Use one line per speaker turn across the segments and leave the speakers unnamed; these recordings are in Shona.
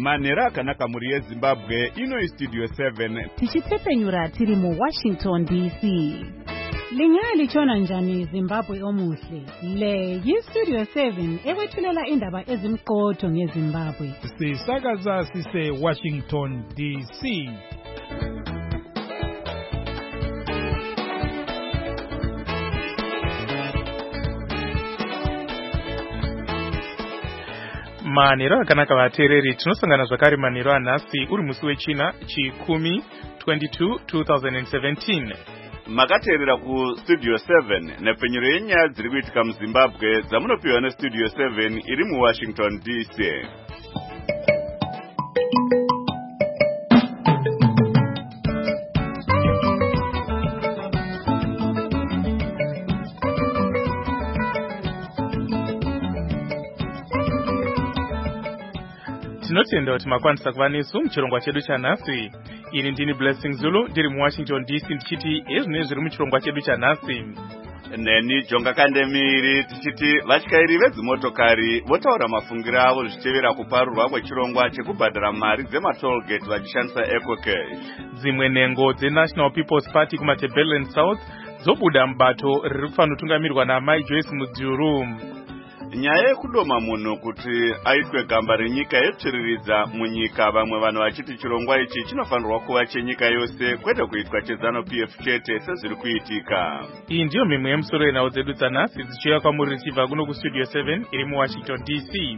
Manera akanaka muri yeZimbabwe ino Studio 7
tichitepenyura tiri mu Washington DC. Lingali chona njani Zimbabwe omuhle. Le Studio 7 ekwethulela indaba ezimqotho ngeZimbabwe.
Sisakaza sise Washington DC. Manero akanaka vateereri tinosangana zvakare manero anhasi uri musi wechina chi10 22 2017.
Makateerera ku Studio 7 nepenyero yenyaya dziri kuitika muZimbabwe dzamunopiwa neStudio 7 iri mu Washington DC.
Tinotenda kuti makwanisa kuva nesu muchirongwa chedu chanhasi. Ini ndini Blessing Zulu ndiri mu Washington DC ndichiti ezvinenge zviri muchirongwa chedu chanhasi.
Neni Jonga Kandemiri tichiti vatyairi vedzimotokari votaura mafungiro avo zvichitevera kuparurwa kwechirongwa chekubhadhara mari dzematollgate vachishandisa EcoCash.
Dzimwe nhengo dzeNational People's Party kumaTebeleland South dzobuda mubato riri kufanira kutungamirwa naMai Joyce Mudziuru.
Nyaya yekudoma munhu kuti aitwe gamba renyika yetsviriridza munyika, vamwe vanhu vachiti chirongwa ichi chinofanirwa kuva chenyika yose kwete kuitwa cheZANU-PF chete sezviri kuitika.
Iyi ndiyo mimwe yemusoro yenhau dzedu dzanhasi dzichiuya kwamuri richibva kuno kuStudio 7 iri mu Washington DC.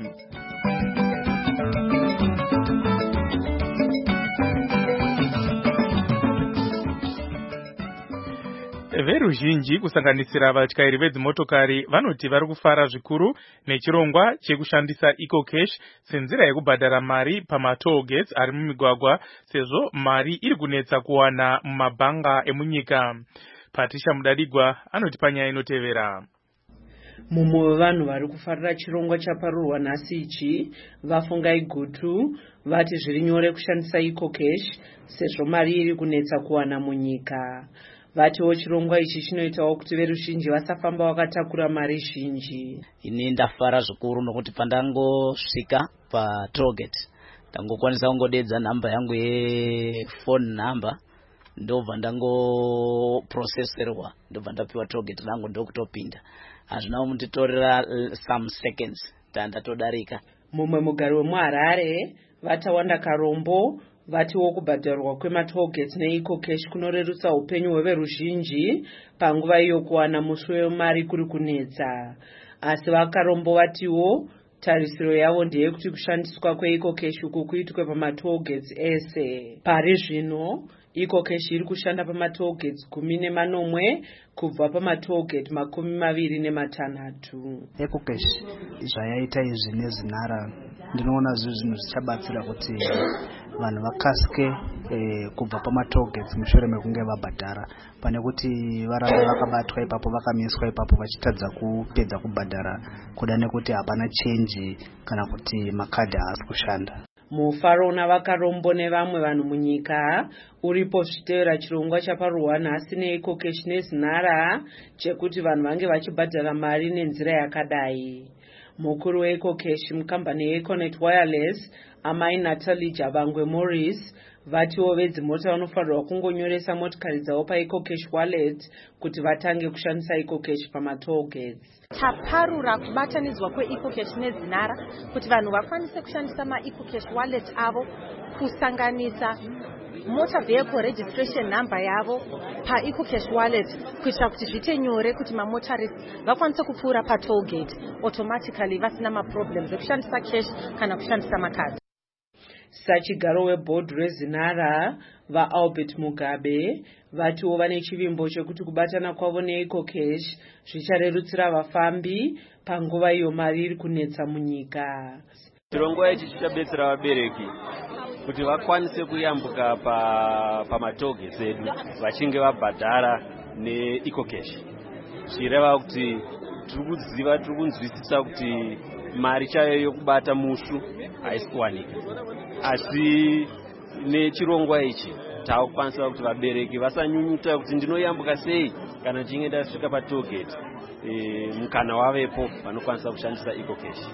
Veruzhinji kusanganisira vatyairi vedzimotokari vanoti vari kufara zvikuru nechirongwa chekushandisa EcoCash senzira yekubhadhara mari pamatollgates ari mumigwagwa sezvo mari iri kunetsa kuwana mumabhanga emunyika. Patricia Mudadigwa anoti panyaya inotevera.
Mumwe wevanhu vari kufarira chirongwa chaparurwa nhasi ichi vafungai gutu vati zviri nyore kushandisa EcoCash sezvo mari iri kunetsa kuwana munyika. Vatiwo chirongwa ichi chinoitawo kuti veruzhinji vasafamba vakatakura mari zhinji.
Ini ndafara zvikuru nokuti pandangosvika patollgate ndangokwanisa kungodedza nhamba yangu yefone number ndobva ndangoprocesserwa ndobva ndapiwa tollgate rangu ndokutopinda. Hazvina kunditorera some seconds ndatodarika.
Mumwe mugari wemuHarare vatawanda Karombo vatiwo kubhadharwa kwematollgate neEcoCash kunorerutsa upenyu hweveruzhinji panguva iyo kuwana musi wemari kuri kunetsa. Asi vakarombo vatiwo tarisiro yavo ndeyekuti kushandiswa kweEcoCash uku kuitwe pamatollgates ese. Pari zvino EcoCash iri kushanda pamatollgates 14 kubva pamatollgate 26.
EcoCash zvayaita izvi nezinhara ndinoona zvinhu zvichabatsira kuti vanhu vakasike kubva pamatollgates mushure mekunge vabhadhara pane kuti varambe vakabatwa ipapo vakamiswa ipapo vachitadza kupedza kubhadhara kuda nekuti hapana change kana kuti makadhi haasi kushanda.
Mufaro navakarombo nevamwe vanhu munyika uripo zvitevera chirongwa chaparurwa nhasi neEcoCash nezinhara chekuti vanhu vange vachibhadhara mari nenzira yakadai. Mukuru weEcoCash mukambani yeEconet Wireless amai Natalie Javangwe Morris vatiwo vedzimota vanofanirwa kungonyoresa motikari dzavo paEcoCash wallet kuti vatange kushandisa EcoCash pamatollgates.
Taparura kubatanidzwa kweEcoCash nezinhara kuti vanhu vakwanise kushandisa maEcoCash wallet avo kusanganisa motor vehicle registration number yavo paEcoCash wallet kuitira kuti zviite nyore kuti mamotarist vakwanise kupfuura patollgate automatically vasina maproblems ekushandisa cash kana kushandisa makadhi.
Sachigaro webhodhi rezinhara vaAlbert Mugabe vatiwo vane chivimbo chekuti kubatana kwavo neEcoCash zvicharerutsira vafambi panguva iyo mari iri kunetsa munyika.
Chirongwa ichi chichabetsera vabereki kuti vakwanise kuyambuka pamatollgates edu vachinge vabhadhara neEcoCash. Zvireva kuti tiri kunzwisisa kuti mari chayo yokubata mushu haisi kuwanika. Asi nechirongwa ichi taakukwanisa kuti vabereki vasanyunyuta kuti ndinoyambuka sei kana ndichinge ndasvika patollgate. Mukana wavepo vanokwanisa kushandisa EcoCash.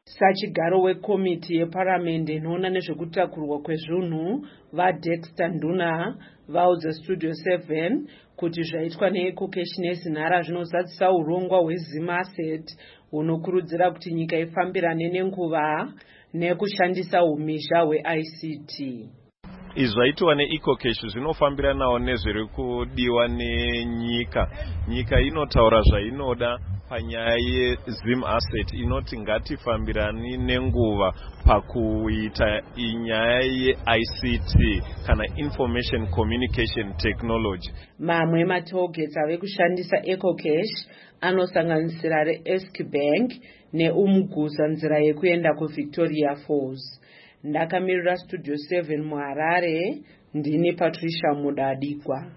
Sachigaro wekomiti yeparamende inoona nezvekutakurwa kwezvinhu vaDexter Nduna vaudza Studio 7 kuti zvaitwa neEcocash neZinara zvinozadzisa urongwa hweZim Asset hunokurudzira kuti nyika ifambirane nenguva nekushandisa umhizha hweICT.
Izvi zvaitwa neEcocash zvinofambiranawo nezviri kudiwa nenyika. Nyika inotaura zvainoda panyaya yeZim Asset inoti ngatifambirani nenguva pakuita inyaya yeICT kana Information Communication Technology.
Mamwe matollgates ave kushandisa EcoCash anosanganisira reEsk Bank neUmgusa nzira yekuenda kuVictoria Falls. Ndakamirira Studio 7 muHarare, ndini Patricia Mudadikwa.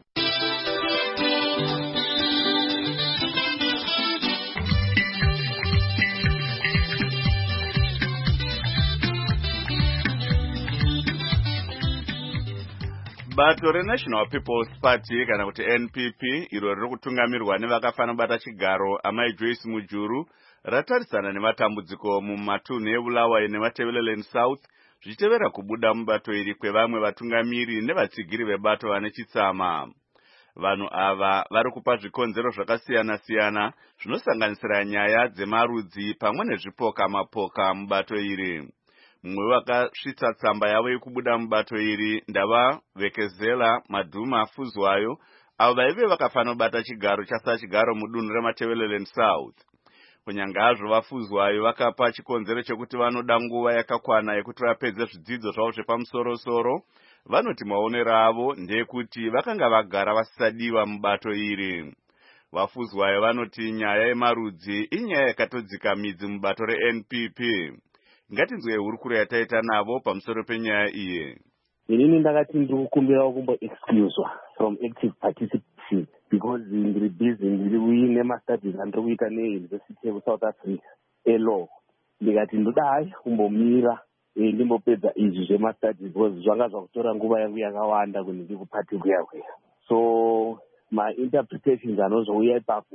Bato reNational People's Party kana kuti NPP iro riri kutungamirwa nevakafana bata chigaro amai Joyce Mujuru ratarisana nematambudziko mumatunhu eBulawayo neMatabeleland South zvichitevera kubuda mubato iri kwevamwe vatungamiri nevatsigiri vebato vane chitsama. Vanhu ava vari kupa zvikonzero zvakasiyana-siyana zvinosanganisira nyaya dzemarudzi pamwe nezvipoka mapoka mubato iri. Mumwe wakasvitsa tsamba yavo yekubuda mubato iri ndavavekezela Madhuma Fuzwayo avo vaive vakafana bata chigaro chasachigaro mudunhu reMatabeleland South. Kunyanga hazvo vafuzwayo vakapa chikonzero chekuti vanoda nguva yakakwana yekuti vapedze zvidzidzo zvavo zvepamusoro-soro. Vanoti maonero avo ndeyekuti vakanga vagara vasisadiwa mubato iri. Vafuzwayo vanoti nyaya yemarudzi inyaya yakatodzika midzi mubato reNPP. Ngatinzwe hurukuro yataita navo pamusoro penyaya iyi.
Inini ndakati ndikukumbira kumbo excuswa from active participation because ndiri busy ndiri uine mastudies andiri kuita neUniversity of South Africa elaw. Ndikati ndoda hai kumbomira ndimbopedza izvi zvemastudies because zvanga zvakutora nguva yangu yakawanda kuti ndiri kupati kuyakuya. So my interpretations anozouya ipapo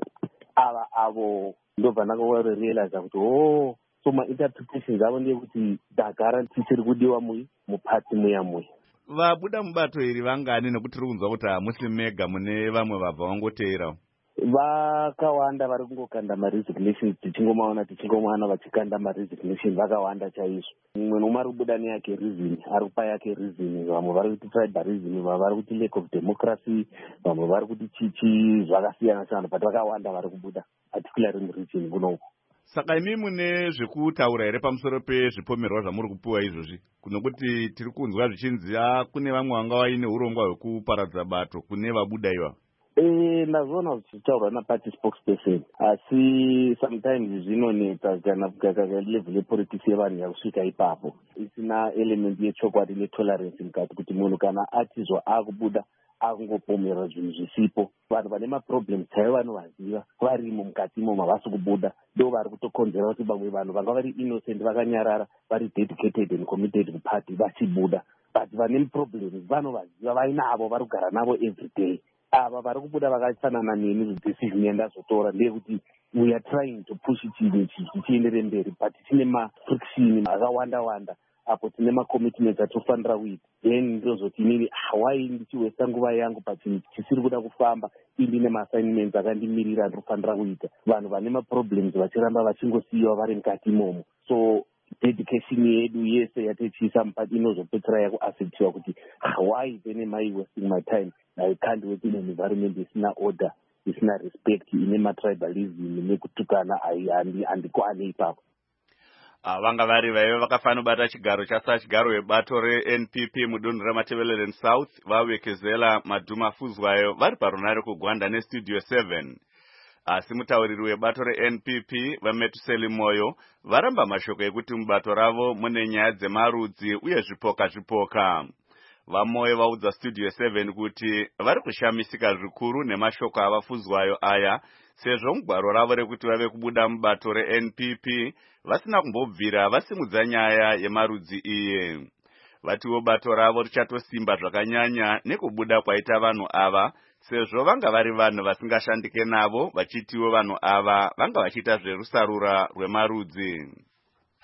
avo ndobva ndakarealize kuti so my interpretations avo ndeyekuti ndagara tichiri kudiwa mupati muya.
Vabuda mubato iri vangani nekuti tiri kunzwa kuti hamusi mega mune vamwe vabva vangoteera?
Vakawanda vari kungokanda maresignation tichingomana vachikanda maresignation vakawanda chaizvo. Mumwe nomwe ari kubuda neyake reason, ari kupa yake reason. Vamwe vari kuti tribalism, vamwe vari kuti lack of democracy, vamwe vari kuti chichi zvakasiyana-siyana, but vakawanda vari kubuda particularly muregion kunoku.
Saka imi mune zvekutaura here pamusoro pezvipomerwa zvamuri kupiwa izvozvi? Kunokuti tiri kunzwa zvichinzi kune vamwe vanga vaine urongwa hwekuparadza bato kune vabuda iva.
Ndazviona zvichitaurwa naparty spokesperson, asi sometimes zvinonetsa kana level yepolitics yevanhu yakusvika ipapo isina element yechokwadi netolerance mukati, kuti munhu kana atizwa akubuda akungopomerwa zvinhu zvisipo. Vanhu vane maproblems chaivo vanovaziva varimo mukati imo mavasi kubuda, ndo vari kutokonzera kuti vamwe vanhu vanga vari innocent vakanyarara vari dedicated and committed kuparty vachibuda, but vane problems vanovaziva vainavo vari kugara navo everyday. Ava vari kubuda vakafanana neni, decision yandazotora ndeyekuti we are trying to push chinhu chichiendere mberi, but tine mafriction akawanda apo tine macommitments atofanira kuita. Then ndozoti inini why ndichiwesta nguva yangu pachinhu chisiri kuda kufamba, indine maassignments akandimirira ndinofanira kuita. Vanhu vane maproblems vachiramba vachingosiyiwa vari mukati imomo. So dedication yedu yese yatichiisa mupati inozopedzera yakuaffectiwa kuti why then am I wasting my time? I can't work in an environment isina order, isina respect, ine matribalism nekutukana andiko ane ipapo.
Vanga vari vaive vakafana bata chigaro chasachigaro webato reNPP mudunhu reMatabeleland South vavekezela Madhuma Fuzwayo vari parunare kugwanda neStudio 7. Asi mutauriri webato reNPP vaMetuseli Moyo varamba mashoko ekuti mubato ravo mune nyaya dzemarudzi uye zvipoka. Vamoyo vaudza Studio 7 kuti vari kushamisika zvikuru nemashoko avafuzwayo aya, sezvo mugwaro ravo rekuti vave kubuda mubato reNPP vasina kumbobvira vasimudza nyaya yemarudzi iye. Vatiwo bato ravo richatosimba zvakanyanya nekubuda kwaita vanhu ava, sezvo vanga vari vanhu vasingashandike navo, vachitiwo vanhu ava vanga vachiita zverusarura rwemarudzi.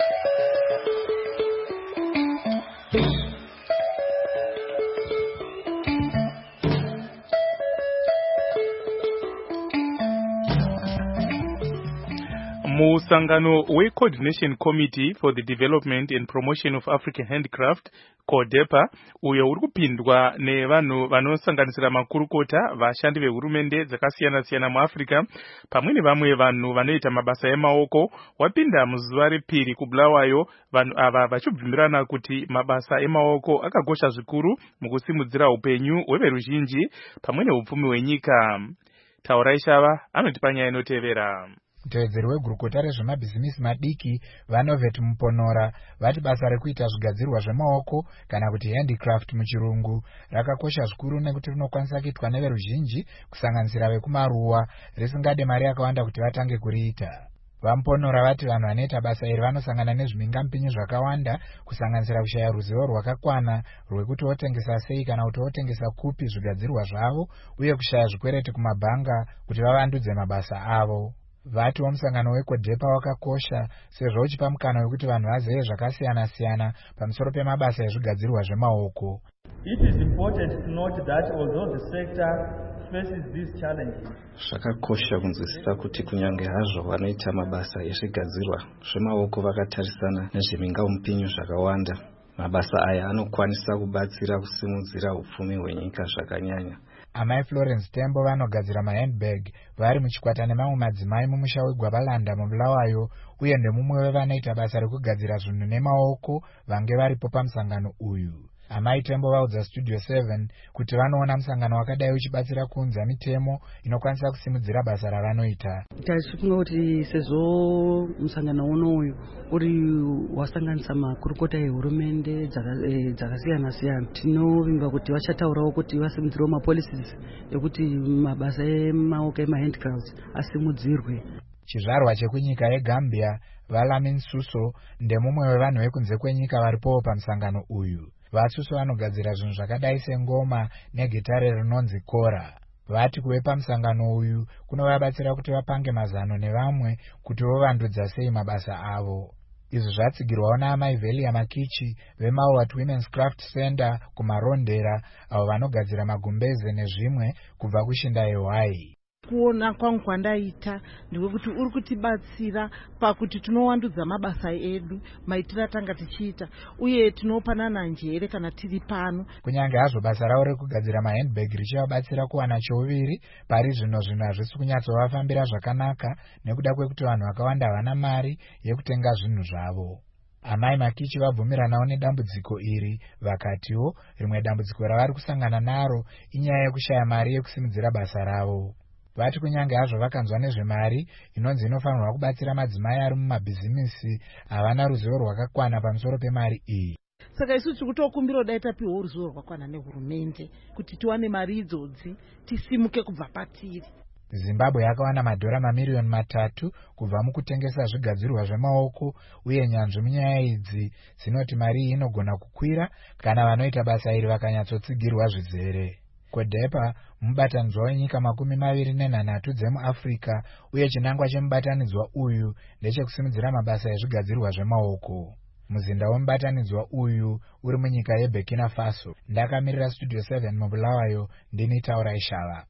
Musangano we-Coordination Committee for the Development and Promotion of African Handicraft, CODEPA, uyo uri kupindwa nevanhu vanosanganisira makurukota, vashandi vehurumende dzakasiyana-siyana muAfrica, pamwe nevamwe vanhu vanoita mabasa emaoko, wapinda muzuva repiri kuBulawayo, vanhu ava vachibvumirana kuti mabasa emaoko akakosha zvikuru mukusimudzira upenyu hweveruzhinji pamwe neupfumi hwenyika. Taurai Shava anotipa nyaya inotevera.
Mutevedzeri wegurukota rezvemabhizimisi madiki Vanovet Muponora vati basa rekuita zvigadzirwa zvemaoko kana kuti handicraft muchirungu rakakosha zvikuru nekuti rinokwanisa kuitwa neveruzhinji kusanganisira vekumaruwa risingade mari yakawanda kuti vatange kuriita. Vamuponora vati vanhu vanoita basa iri vanosangana nezvimingampinyi zvakawanda kusanganisira kushaya ruzivo rwakakwana rwekuti votengesa sei kana kuti votengesa kupi zvigadzirwa zvavo uye kushaya zvikwereti kumabhanga kuti vavandudze mabasa avo. Vati musangano weCODEPA wakakosha sezvo uchipa mukana wekuti vanhu vazive zvakasiyana-siyana pamusoro pemabasa ezvigadzirwa zvemaoko.
It is important to note that although the sector faces these challenges,
zvakakosha kunzwisisa kuti kunyange hazvo vanoita mabasa ezvigadzirwa zvemaoko vakatarisana nezvimingampinyi zvakawanda, mabasa aya anokwanisa kubatsira kusimudzira upfumi hwenyika zvakanyanya.
Amai Florence Tembo vanogadzira mahandbag vari muchikwata nemamwe madzimai mumusha weGwabalanda muBulawayo uye ndemumwe wevanoita basa rekugadzira zvinhu nemaoko vange varipo pamusangano uyu. Amai Tembo vaudza Studio 7 kuti vanoona musangano wakadai uchibatsira kuunza mitemo inokwanisa kusimudzira basa ravanoita.
Taifunga kuti sezvo musangano unoyu uri wasanganisa makurukota ehurumende dzakasiyana-siyana, tinovimba kuti vachataurawo kuti vasimudzirewo mapolicies ekuti mabasa emaoko emahandicrafts asimudzirwe.
Chizvarwa chekunyika yeGambia Valamin Suso ndemumwe wevanhu vekunze kwenyika varipowo pamusangano uyu. Vasuso vanogadzira zvinhu zvakadai sengoma negitare rinonzi kora. Vati kuve pamusangano uyu kunovabatsira kuti vapange mazano nevamwe kuti vovandudza sei mabasa avo. Izvi zvatsigirwawo naamai Velia Makichi veMawat Women's Craft Center kumarondera avo vanogadzira magumbeze nezvimwe kubva kushinda yeHwai.
Kuona kwangu kwandaita ndekuti uri kutibatsira pakuti tinowandudza mabasa edu maitira tanga tichiita uye tinopanana njere kana tiri pano.
Kunyange hazvo basa ravo rekugadzira mahandbag richivabatsira kuwana chouviri pari zvino hazvisi kunyatsovafambira zvakanaka nekuda kwekuti vanhu vakawanda havana mari yekutenga zvinhu zvavo. Amai Makichi vabvumiranawo nedambudziko iri vakatiwo rimwe dambudziko ravari kusangana naro inyaya yekushaya mari yekusimudzira basa ravo. Vati kunyange hazvo vakanzwa nezvemari inonzi inofanirwa kubatsira madzimai ari mumabhizimisi havana ruzivo rwakakwana pamusoro pemari iyi.
Saka isu tiri kutokumbira dai tapiwawo ruzivo rwakakwana nehurumende kuti tiwane mari idzodzi tisimuke kubva patiri.
Zimbabwe yakawana madhora mamiriyoni 3 kubva mukutengesa zvigadzirwa zvemaoko uye nyanzvi munyaya idzi dzinoti mari iyi inogona kukwira kana vanoita basa iri vakanyatsotsigirwa zvizere. CODEPA mubatanidzwa wenyika 23 dzemuAfrica uye chinangwa chemubatanidzwa uyu ndechekusimudzira mabasa ezvigadzirwa zvemaoko. Muzinda wemubatanidzwa uyu uri munyika yeBurkina Faso. Ndakamirira Studio 7 muBulawayo, ndini Taurai Shava.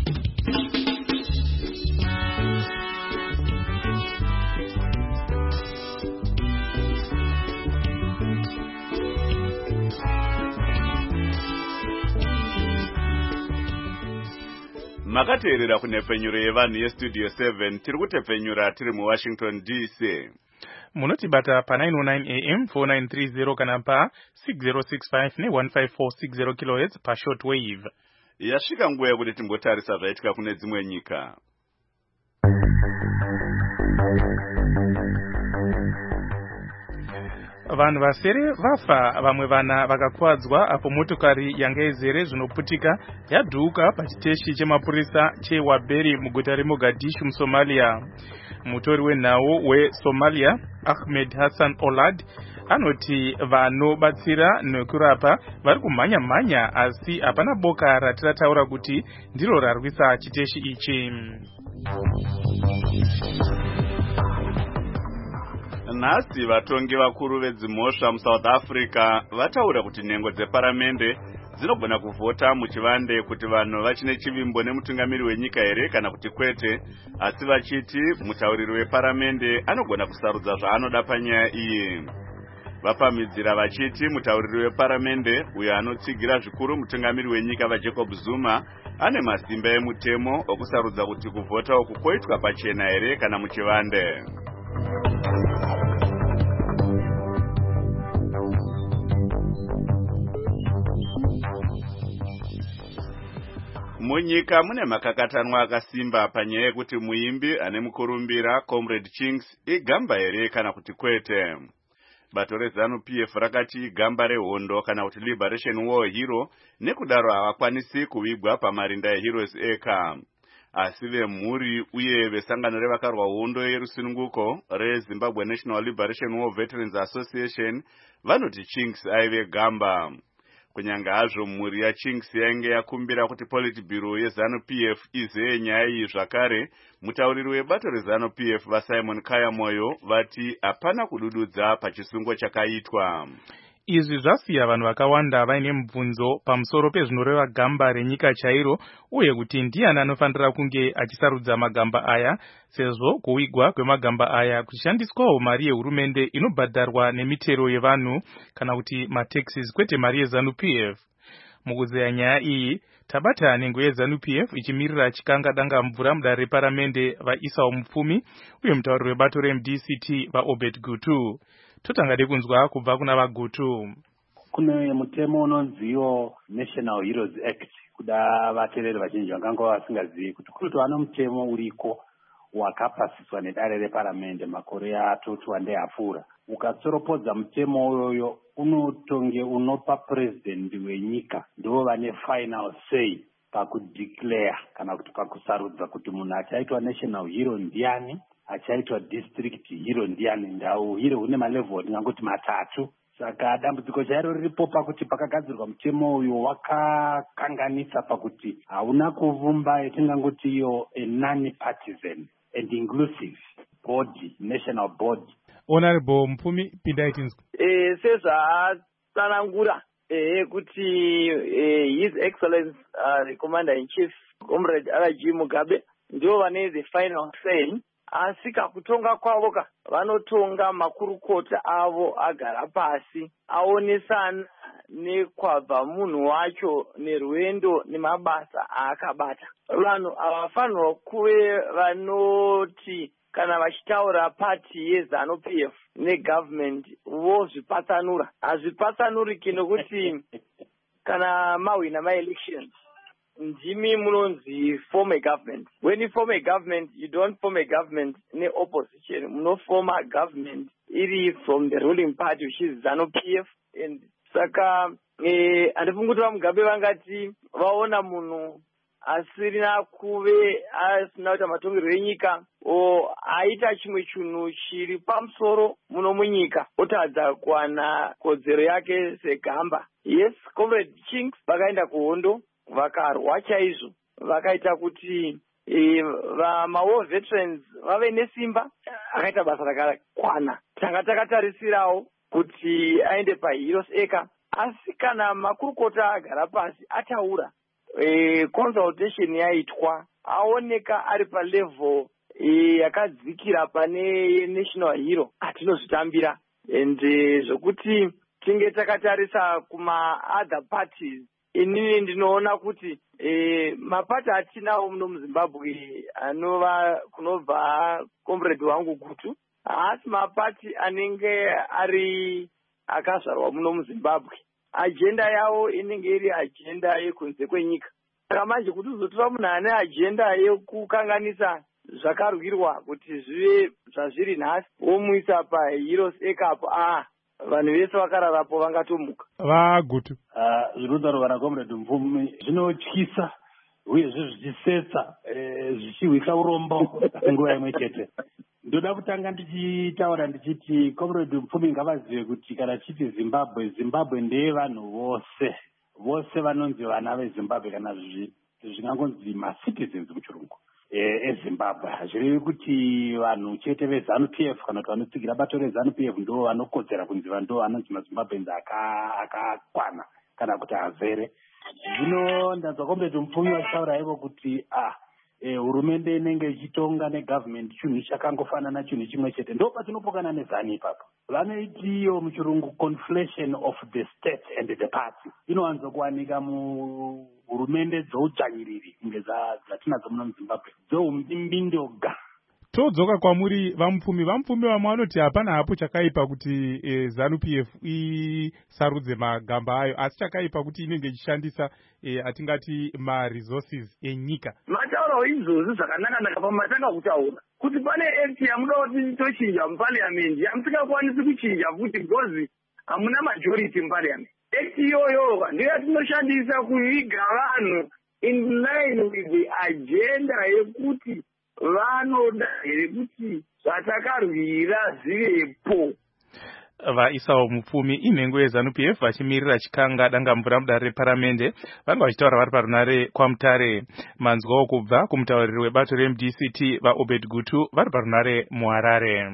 Makateerera kunepfenyuro yevanhu yeStudio 7 tiri kutepfenyura tiri muWashington DC.
Munotibata pa 909 AM 4930 kana pa 6065 ne15460 kHz pa shortwave.
Yasvika nguva yekuti timbotarisa zvaitika kune dzimwe nyika.
Vanhu vasere vafa, vamwe vana vakakwadzwa apo motokari yanga izere zvinoputika yadhuka pachiteshi chemapurisa cheWaberi muguta reMogadishu muSomalia. Mutori wenhau weSomalia Ahmed Hassan Olad anoti vanobatsira nekurapa vari kumhanya-mhanya asi hapana boka ratirataura kuti ndiro rarwisa chiteshi ichi.
Nhasi vatongi vakuru vedzimhosva muSouth Africa vataura kuti nhengo dzeparamende dzinogona kuvhota muchivande kuti vanhu vachine chivimbo nemutungamiri wenyika here kana kuti kwete, asi vachiti mutauriri weparamende anogona kusarudza zvaanoda panyaya iyi. Vapamhidzira vachiti mutauriri weparamende uyo anotsigira zvikuru mutungamiri wenyika vaJacob Zuma ane masimba emutemo okusarudza kuti kuvhota uku koitwa pachena here kana muchivande. Munyika mune makakatanwa akasimba panyaya yekuti muimbi ane mukurumbira Comrade Chinks igamba here kana kuti kwete. Bato reZANU-PF rakati igamba rehondo kana kuti Liberation War hero nekudaro havakwanisi kuvigwa pamarinda eHeroes eka. Asi vemhuri uye vesangano revakarwa hondo yerusununguko reZimbabwe National Liberation War Veterans Association vanoti Chinks aive gamba. Kunyanga hazvo mhuri yaChinks yainge yakumbira kuti Politburo yeZANU-PF izeye nyaya iyi zvakare, mutauriri webato reZANU-PF vaSimon Kayamoyo vati hapana kudududza pachisungo chakaitwa.
Izvi zvasiya vanhu vakawanda vaine mubvunzo pamusoro pezvinoreva gamba renyika chairo uye kuti ndiani anofanira kunge achisarudza magamba aya, sezvo kuwigwa kwemagamba aya kuchishandiswawo mari yehurumende inobhadharwa nemitero yevanhu kana kuti mataxes kwete mari yeZANU-PF. Mukuzeya nyaya iyi tabata nhengo yeZANU-PF ichimirira chikangadanga mvura mudare reparamende vaIsao Mupfumi uye mutauriri webato reMDCT vaObed Gutu. Totangade kunzwa kubva kuna vaGutu.
Kune mutemo unonziwo National Heroes Act, kuda vateereri vazhinji vanganga vasingazivi kuti kuri vano mutemo uriko wakapasiswa nedare reparamende makore atatu andeyapfuura. Ukatsoropodza mutemo uyoyo unotonge unopa president wenyika ndivo vane final say pakudeclare kana kuti pakusarudza kuti munhu achaitwa national hero ndiani, achaitwa district hero ndiani. Ndau hero une malevel ndingangoti matatu. Saka dambudziko chairo riripo pakuti pakagadzirwa mutemo uyu wakakanganisa pakuti hauna kuvumba yatingangoti iyo a non-partisan and inclusive body, national body.
Honorable Mupfumi, pindai tinzwe.
Sezvatsanangura kuti His Excellency the Commander in Chief Comrade R.G. Mugabe ndio vane the final say. Asi kakutonga kwavo vanotonga makurukota avo agara pasi aonesana nekwabva munhu wacho nerwendo nemabasa aakabata. Vanhu havafanirwa kuve vanoti kana vachitaura pati yeZANU-PF negovernment vozvipatsanura. Hazvipatsanuriki nekuti kana mahwina ma-elections ndimi munonzi form a government. When you form a government, you don't form a government in the opposition. Muno form a government iri from the ruling party, which is ZANU-PF. And saka andifunguti Mugabe vangati vaona munhu asirina kuve asina kuita matongero enyika o aita chimwe chinhu chiri pamusoro muno munyika otadza kuwana kodzero yake segamba. Yes, Comrade Chinks vakaenda kuhondo vakarwa chaizvo, vakaita kuti ma-war veterans vave nesimba, akaita basa rakakwana. Tanga takatarisirawo kuti aende paHeroes eka, asi kana makurukota agara pasi ataura consultation yaitwa aoneka ari palevel yakadzikira pane national hero atinozvitambira. And zvokuti tinge takatarisa kuma other parties, inini ndinoona kuti mapati atinawo muno muZimbabwe anova kunobva comrade wangu Gutu haasi mapati anenge ari akazvarwa muno muZimbabwe. Agenda yavo inenge iri agenda yekunze kwenyika. Saka manje kuti uzotora munhu ane agenda yekukanganisa zvakarwirwa kuti zvive zvazviri nhasi womuisa paHeroes ekapo, vanhu vese vakararapo vangatomuka.
vaGutu
zvinodaro vana Comrade Mupfumi zvinotyisa uyezve zvichisetsa zvichihwisa urombo nguva imwe chete. Ndoda kutanga ndichitaura ndichiti Comrade Mupfumi ngavazive kuti kana chiti Zimbabwe ndeye vanhu vose vanonzi vana veZimbabwe kana zvingangonzi ma-citizens muchirungu. eZimbabwe. Hazvirevi kuti vanhu chete veZANU-PF kana kuti vanotsigira bato reZANU-PF ndo vanokodzera kunzi ndo vanonzi maZimbabweans akakwana kana kuti azere. Zvino ndanzwa kombeti mupfumi vachitaura ivo kuti hurumende inenge ichitonga negovernment chinhu chakangofanana chinhu chimwe chete. Ndo patinopokana neZANU ipapo. Vanoitiyo muchirungu conflation of the state and the party. Inowanzokuwanika hurumende dzoudzvanyiriri kunge dzatinadzo muno muZimbabwe dzoumbimbindoga.
Todzoka kwamuri vamupfumi vamwe vanoti hapana hapo chakaipa kuti ZANU-PF isarudze magamba ayo, asi chakaipa kuti inenge ichishandisa atingati ma-resources enyika.
Mataurawo izvozvo zvakanaka pamatanga kutaura kuti pane act yamuda kuti tochinja muparliament yamusingakwanisi kuchinja futi because hamuna majority muparliament. Act iyoyo ndiyo yatinoshandisa kuviga vanhu in line with the agenda yekuti vanoda here kuti zvatakarwira zvivepo.
Vaisawo mupfumi inhengo yeZANU-PF vachimirira chikanga danga mvura mudare reparamende vanga vachitaura vari parunare kwaMutare. Manzwawo kubva kumutauriri webato reMDCT vaObed Gutu vari parunare muHarare.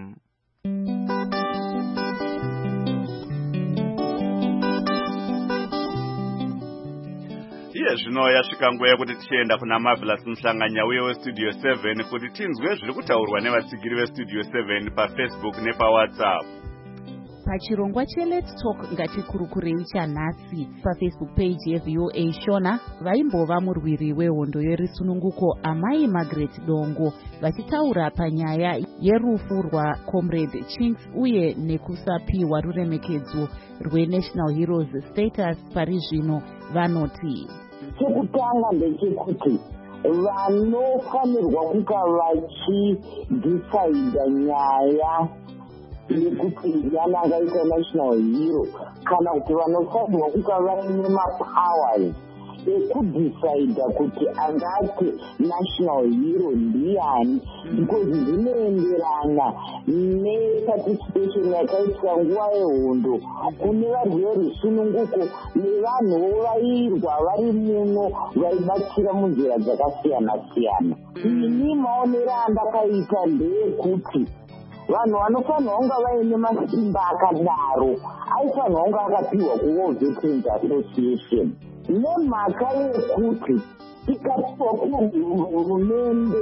Zvino yasvika nguva yekuti tichienda kuna Marvelous Muhlanganya uye weStudio 7 kuti tinzwe zviri kutaurwa nevatsigiri veStudio 7 paFacebook nepaWhatsApp.
Pachirongwa cheLet's Talk ngatikurukurei chanhasi paFacebook page yeVOA Shona vaimbova murwiri wehondo yerisununguko Amai Margaret Dongo vachitaura panyaya yerufu rwaComrade Chinks uye nekusapiwa ruremekedzo rweNational Heroes status pari zvino. Vanoti
chekutanga ndechekuti vanofanirwa kuka vachidhisaidha nyaya yekuti yanangaita national hero kana kuti vanofanirwa kuka vaine mapowers ekudhisaidha kuti angati national hero ndiani, because zvinoenderana neparticipation yakaitwa nguva yehondo kune varwi verusununguko nevanhuwo vairwa vari muno vaibatsira munzira dzakasiyana siyana. Ini maonero andakaita ndeyekuti vanhu vanofanirwa kunga vaine masimba akadaro aifanirwa kunga akapiwa kuWorld Veterans Association nemhaka yekuti ikapiwa kuhurumende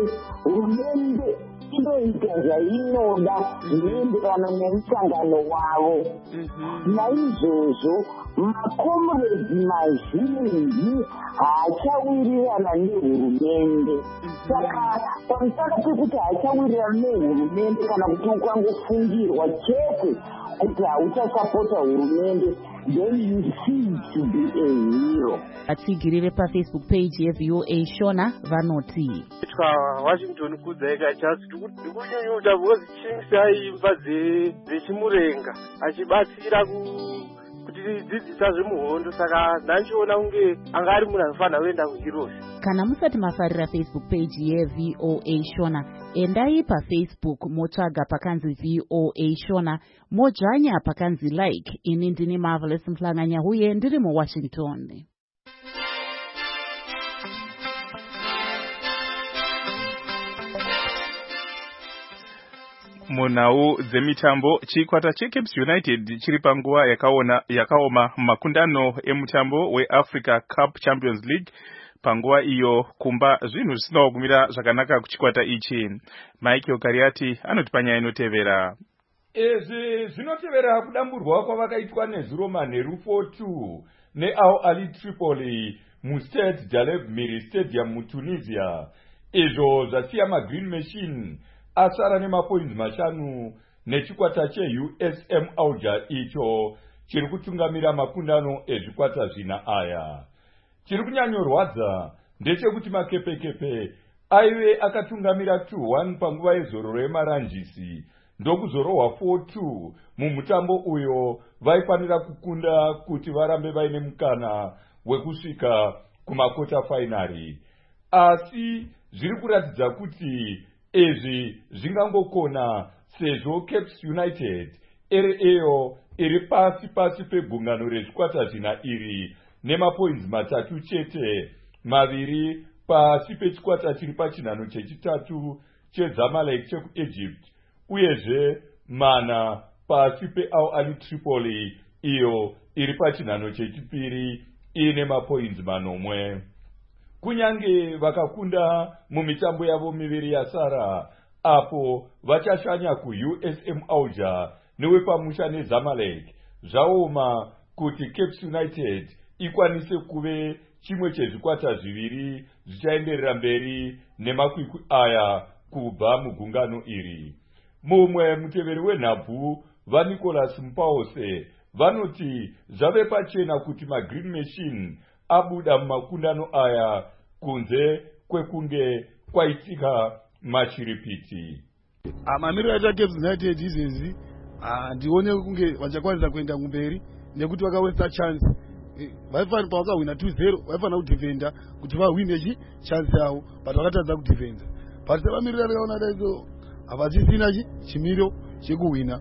inoita zvainoda zvinoenderana nemusangano wavo. Naizvozvo makomrades mazhinji haachawirirana nehurumende. Saka pamusaka pekuti haachawirirana nehurumende kana kuti ukangofungirwa chete kuti hauchasapota hurumende, then you cease to be a hero.
Atsigiri vepaFacebook page yeVOA Shona vanoti
Washington kudzaika chasi ndikunyunyuta because Chinks aimba dzechimurenga achibatsira kuti dzidzisa zvemuhondo, saka ndanchiona kunge anga ari munhu anofanira kuenda kuHeroes.
Kana musati mafarira Facebook page yeVOA Shona, endai paFacebook motsvaga pakanzi VOA Shona, modzvanya pakanzi like. Ini ndini Marvelous Muhlanganya uye ndiri muWashington.
Munhau dzemitambo, chikwata cheCaps United chiri panguva yakaoma makundano emutambo weAfrica Cup Champions League. Panguva iyo kumba zvinhu zvisina kumira zvakanaka kuchikwata ichi. Michael Kariati anoti panyaya inotevera.
Izvi zvinotevera kudamburwa kwavakaitwa neZuromanheru 4-2 neAl Ahly Tripoli muStade Jaleb Miri Stadium muTunisia. Izvo zvasiya maGreen Machine asara nemapoints 5 nechikwata cheUSM Alger icho chiri kutungamira makundano ezvikwata zvina aya. Chiri kunyanyorwadza ndechekuti makepekepe aive akatungamira 2-1 panguva yezororo yemaranjisi ndokuzorohwa 4-2 mumutambo uyo vaifanira kukunda kuti varambe vaine mukana wekusvika kumakota finari. Asi zviri kuratidza kuti izvi zvingangokona sezvo Caps United iri pasi pegungano rezvikwata zvina iri nemapoints 3 chete, 2 pasi pechikwata chiri pachinhano chechitatu cheZamalek chekuEgypt, uyezve mana pasi peAl Ahly Tripoli iyo iri pachinhano chechipiri ine mapoints 9. Kunyange vakakunda mumitambo yavo miviri yasara, apo vachashanya kuUSM Alger newepamusha neZamalek, zvaoma kuti Cape United ikwanise kuve chimwe chezvikwata zviviri zvichaenderera mberi nemakwikwi aya kubva mugungano iri. Mumwe muteveri wenhabvu vaNicholas Mpause vanoti zvave pachena kuti maGreen Machine abuda mumakundano aya kunze kwekunge kwaitika mashiripiti.
Mamiriro aita Cape United izvezvi ndione kunge vachakwanisa kuenda kumberi nekuti vakawesta chance. Vaifana pavakahwina 2-0 vaifana kudefenda kuti vahwine chance yavo, but vakatadza kudefenda. But sevamiriro vakaona daiso havachisina chimiro chekuhwina,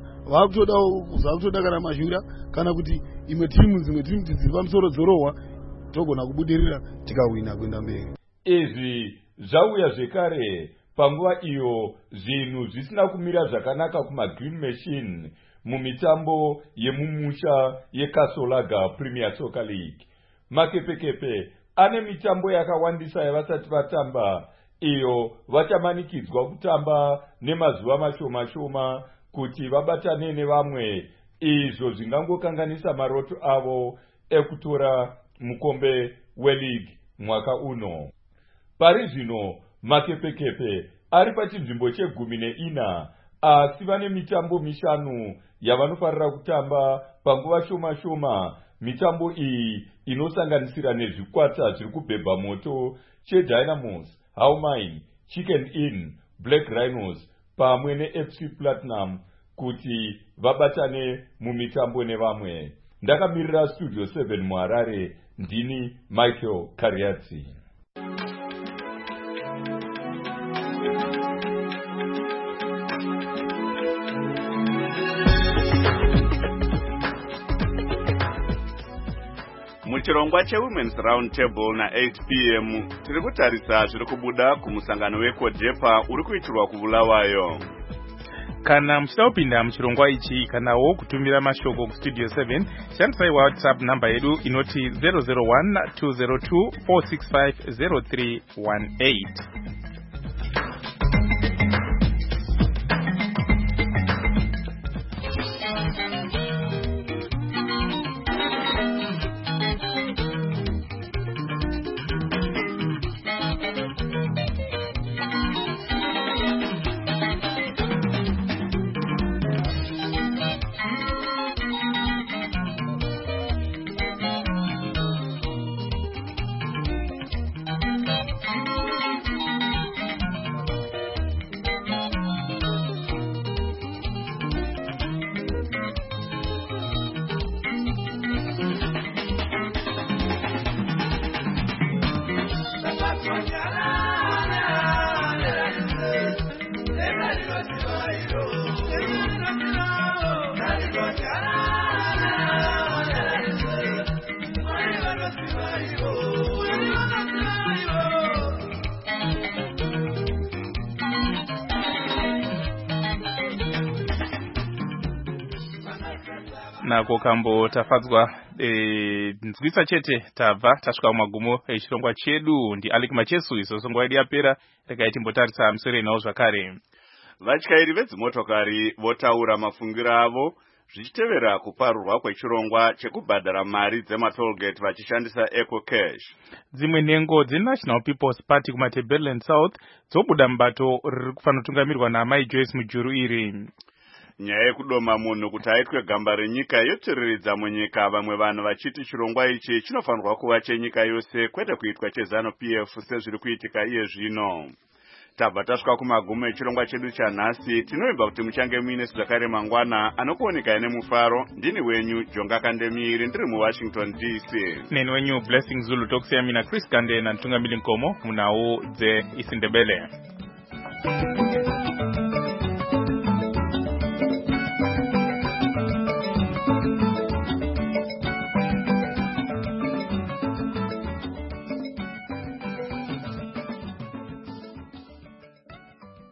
vakutoda kana mashura kana kuti imwe timu dziri pamusoro dzorohwa togona kubudirira tikahwina kuenda mberi.
Izvi zvauya zvekare panguva iyo zvinhu zvisina kumira zvakanaka kumaGreen Machine mumitambo yemumusha yeKasolaga Premier Soccer League. Makepekepe ane mitambo yakawandisa yavasati vatamba, iyo vachamanikidzwa kutamba nemazuva mashoma kuti vabatane nevamwe, izvo zvingangokanganisa maroto avo ekutora mukombe weLeague mwaka uno. Pari zvino Makepekepe ari pachinzvimbo che14, asi vane mitambo 5 yavanofarira kutamba panguva shoma. Mitambo iyi inosanganisira nezvikwata zviri kubhebha moto cheDynamos, Howmine, Chicken Inn, Black Rhinos pamwe neFC Platinum kuti vabatane mumitambo nevamwe. Ndakamirira Studio 7 muHarare, ndini Michael Kariatsi.
Muchirongwa cheWomen's Round Table na 8 p.m. tiri kutarisa zviri kubuda kumusangano weCODEPA uri kuitirwa kuBulawayo.
Kana muchida kupinda muchirongwa ichi kanawo kutumira mashoko kuStudio 7, shandisai WhatsApp namba yedu inoti 001-202-465-0318. Nako kambo tafadzwa nzwisa chete tabva tasvika kumagumo echirongwa chedu. Ndi Alec Machesu. Iso songo yedu yapera rekaiti mbotarisa musoro nawo zvakare.
Vatyairi vedzimotokari votaura mafungiro avo zvichitevera kuparurwa kwechirongwa chekubhadhara mari dzematollgate vachishandisa EcoCash.
Dzimwe nhengo dzeNational People's Party kumaTebeleland South dzobuda mubato riri kufanira kutungamirwa naMai Joyce Mujuru iri.
Nyaya yekudoma munhu kuti aitwe gamba renyika yotsiriridza munyika, vamwe vanhu vachiti chirongwa ichi chinofanirwa kuva chenyika yose kwete kuitwa cheZANU-PF sezviri kuitika iye zvino. Tabva tasvika kumagumo echirongwa chedu chanhasi. Tinoimba kuti muchange muine zvakare mangwana anokuoneka nemufaro. Ndini wenyu Jonga Kandemiri, ndiri muWashington DC.
Neni wenyu Blessing Zulu tokusiyamina Chris Kande na Ntungamili Nkomo munawo dze Isindebele.